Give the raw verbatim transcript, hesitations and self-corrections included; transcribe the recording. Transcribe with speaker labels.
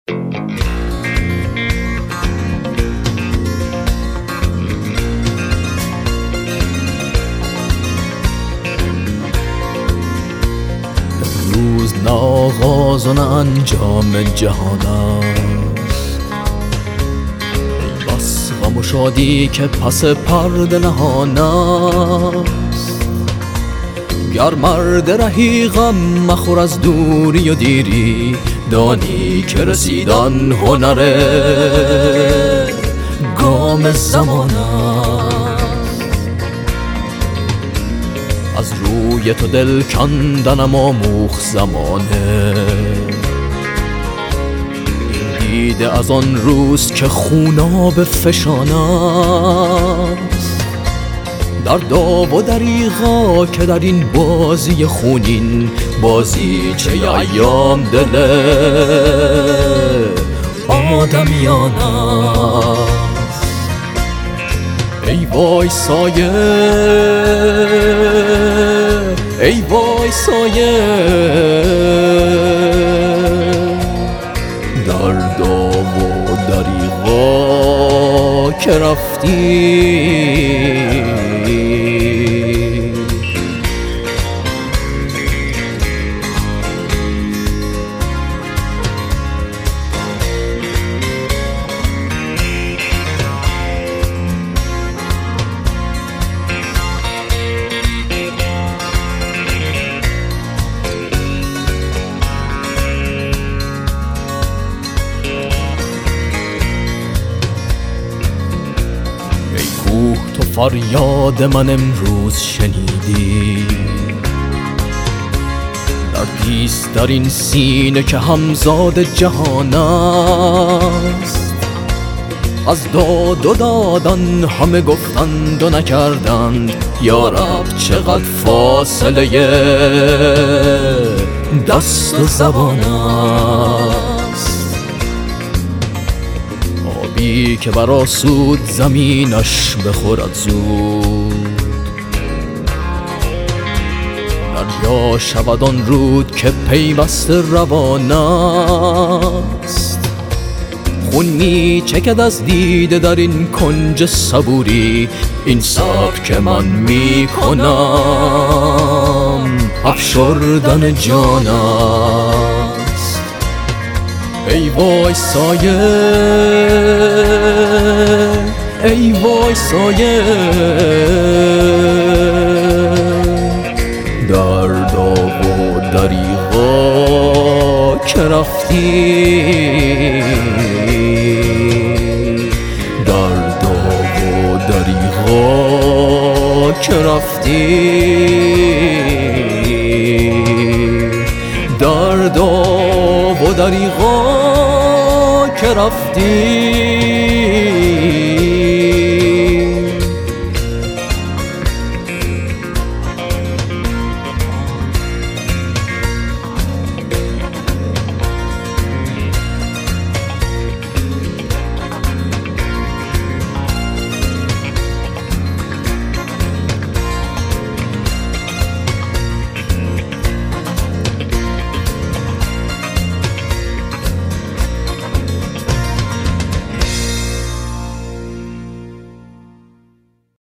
Speaker 1: امروز نه آغاز و نه انجام جهان است، ای بس غم و شادی که پس پرده نهان است. گر مرد رهی غم مخور از دوری و دیری، دانی که رسیدن هنر گام زمان است. از روی تو دل کندنم آموخت زمانه، این دیده از آن روز که خوناب فشان است. در داو و دریغا که در این بازی خونین، بازی چه ایام دل آدمیان است. ای وای سایه، ای وای سایه، در داو و دریغا که رفتی. کوه تو فریاد من امروز شنیدی، دردیست در این سینه که همزاد جهان است. از داد و دادن همه گفتند و نکردند، یا رب چقدر فاصله دست و زبان است. آبی که برآسود زمینش بخورد زود، دریا شود آن رود که پیوسته روان است. خون می چکد از دیده در این کنج صبوری، این صبر که من می کنم افشردن جان است. ای وای سایه، ای وای سایه، در داو و دریغا که رفتی. در داو و دریغا که رفتی. در داو و دریغا که رفتی.